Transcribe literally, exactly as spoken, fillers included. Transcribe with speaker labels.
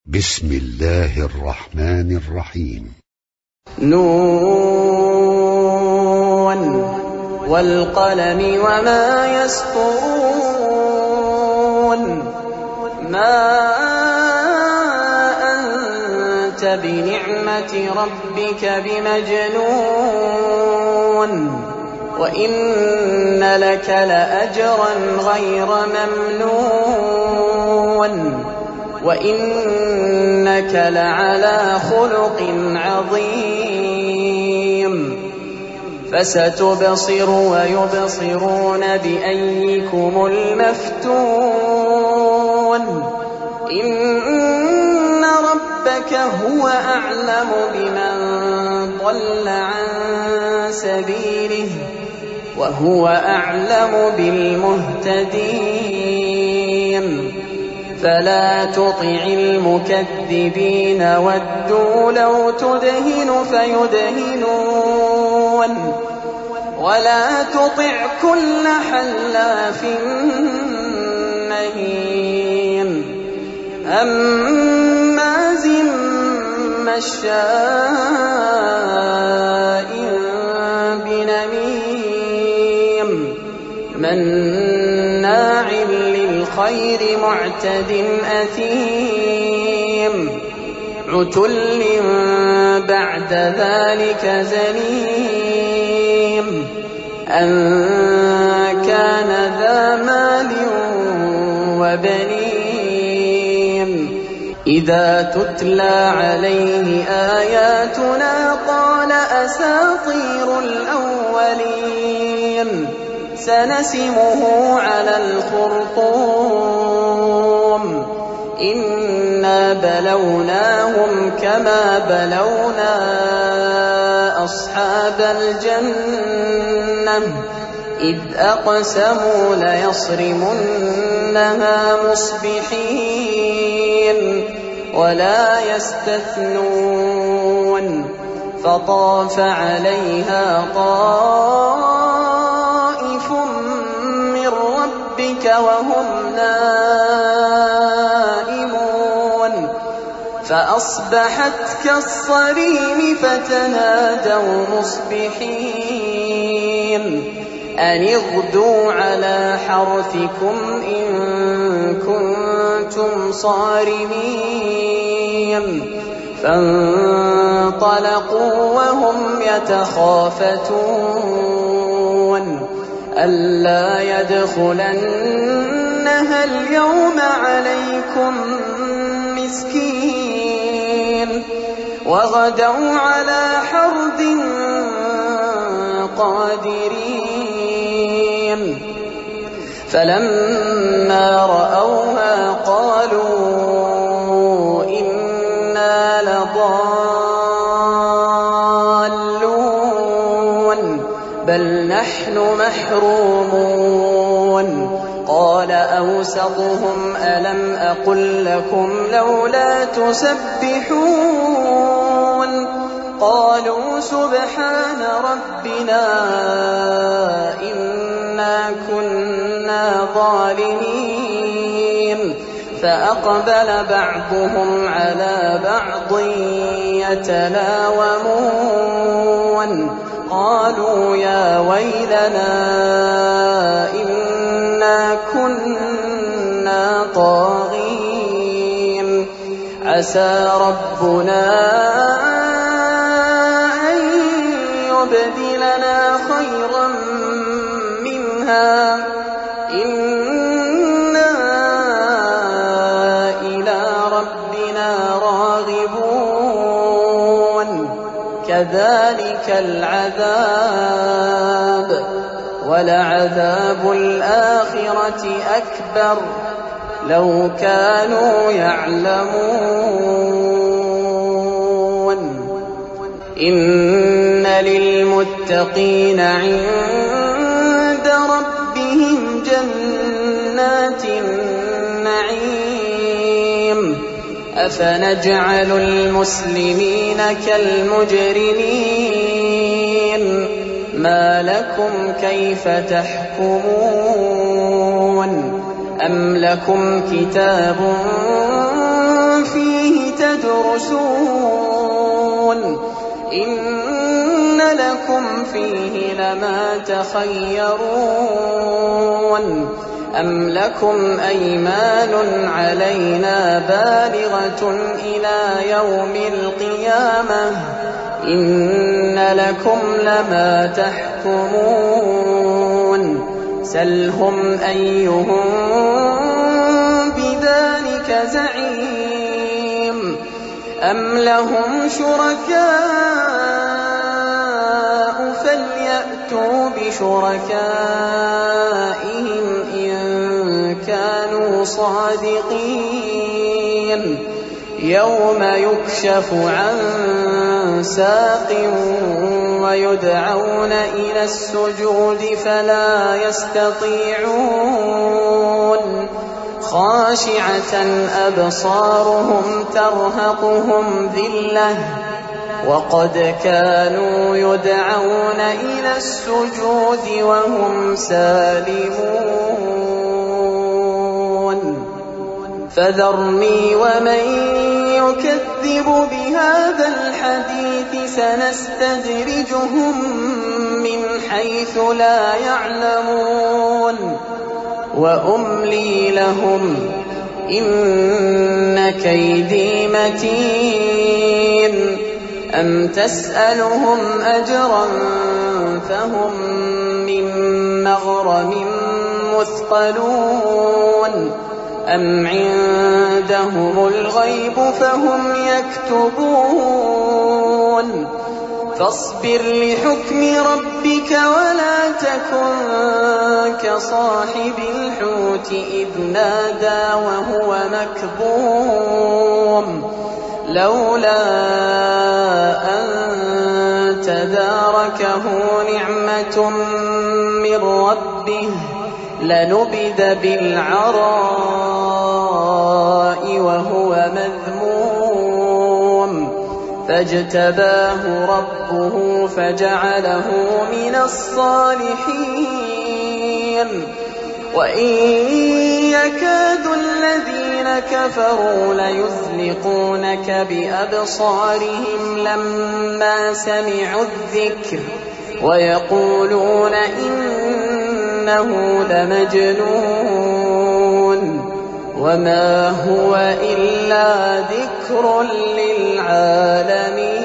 Speaker 1: بسم الله الرحمن الرحيم.
Speaker 2: نون والقلم وما يسطرون ما أنت بنعمة ربك بمجنون وإن لك لأجرا غير ممنون وإنك لعلى خلق عظيم فستبصر ويبصرون بأيكم المفتون إن ربك هو أعلم بمن ضل عن سبيله وهو أعلم بالمهتدين فلا تطع المكذبين ودوا لو تدهن فيدهنون ولا تطع كل حلاف مهين هماز مشاء بنميم مناع للخير معتد أثيم عتل بعد ذلك زنيم أن كان ذا مال وبنين إذا تتلى عليه آياتنا قال أساطير الأولين سنسمه على الخرطوم إنا بلوناهم كما بلونا أصحاب الجنة إذ أقسموا ليصرمنها مصبحين ولا يستثنون فطاف عليها طائف من ربك وهم نائمون فأصبحت كالصريم فتنادوا مصبحين أن اغدوا على حرثكم إن كنتم صارمين فانطلقوا وهم يتخافتون ألا يدخلنها اليوم عليكم مسكين وغدوا على حرد قادرين فلما رأوها قالوا إنا لضالون بل نحن محرومون قال أوسطهم ألم أقل لكم لولا تسبحون قالوا سبحان ربنا إنا كنا ظالمين فأقبل بعضهم على بعض يتلاومون قالوا يا ويلنا إنا كنا طاغين عسى ربنا أن يبدلنا خيرا منها إنا إلى ربنا راغبون كذلك العذاب ولعذاب الآخرة أكبر لو كانوا يعلمون إن للمتقين عند ربهم جنات النعيم أفنجعل المسلمين كالمجرمين ما لكم كيف تحكمون أم لكم كتاب فيه تدرسون إن لكم فيه لما تخيرون أم لكم أيمان علينا بالغة إلى يوم القيامة إن لكم لما تحكمون سلهم أيهم بذلك زعيم أم لهم شركاء فليأتوا بشركائهم إن كانوا صادقين يوم يكشف عن ساق ويدعون إلى السجود فلا يستطيعون خاشعة أبصارهم ترهقهم ذلة وقد كانوا يدعون إلى السجود وهم سالمون فذرني ومن يكذب بهذا الحديث سنستدرجهم من حيث لا يعلمون وأملي لهم إن كيدي متين أم تسألهم أجرا فهم من مغرم مثقلون أم عندهم الغيب فهم يكتبون فاصبر لحكم ربك ولا تكن كصاحب الحوت إذ نادى وهو مكظوم لولا أن تداركه نعمة من ربه لنبذ بالعراء وهو مذموم فاجتباه ربه فجعله من الصالحين وإن يكاد الذين كفروا ليزلقونك بأبصارهم لما سمعوا الذكر ويقولون إنه لمجنون وما هو إلا ذكر للعالمين.